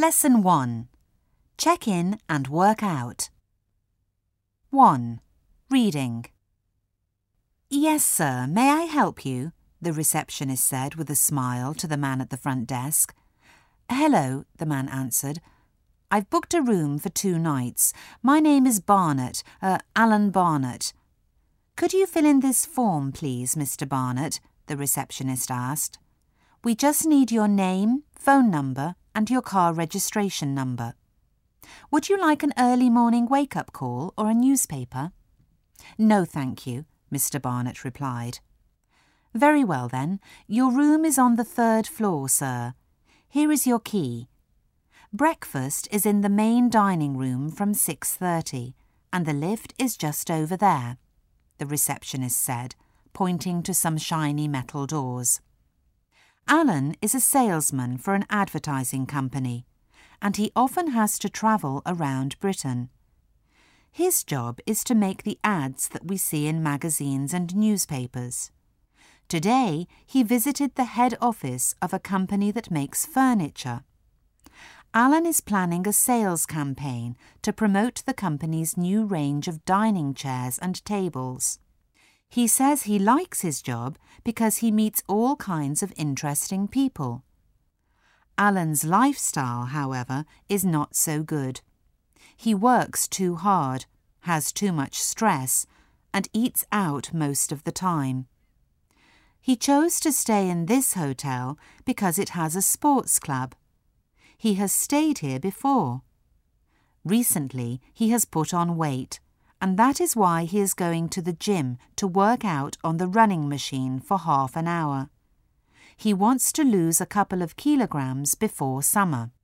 Lesson 1. Check in and work out. 1. Reading. Yes, sir, may I help you? The receptionist said with a smile to the man at the front desk. Hello, the man answered. I've booked a room for 2 nights. My name is Barnett, Alan Barnett. Could you fill in this form, please, Mr. Barnett? The receptionist asked. We just need your name, phone number, and your car registration number. Would you like an early morning wake-up call or a newspaper? No, thank you, Mr. Barnett replied. Very well, then. Your room is on the 3rd floor, sir. Here is your key. Breakfast is in the main dining room from 6:30, and the lift is just over there, the receptionist said, pointing to some shiny metal doors. Alan is a salesman for an advertising company, and he often has to travel around Britain. His job is to make the ads that we see in magazines and newspapers. Today, he visited the head office of a company that makes furniture. Alan is planning a sales campaign to promote the company's new range of dining chairs and tables. He says he likes his job because he meets all kinds of interesting people. Alan's lifestyle, however, is not so good. He works too hard, has too much stress, and eats out most of the time. He chose to stay in this hotel because it has a sports club. He has stayed here before. Recently, he has put on weight, and that is why he is going to the gym to work out on the running machine for half an hour. He wants to lose a couple of kilograms before summer.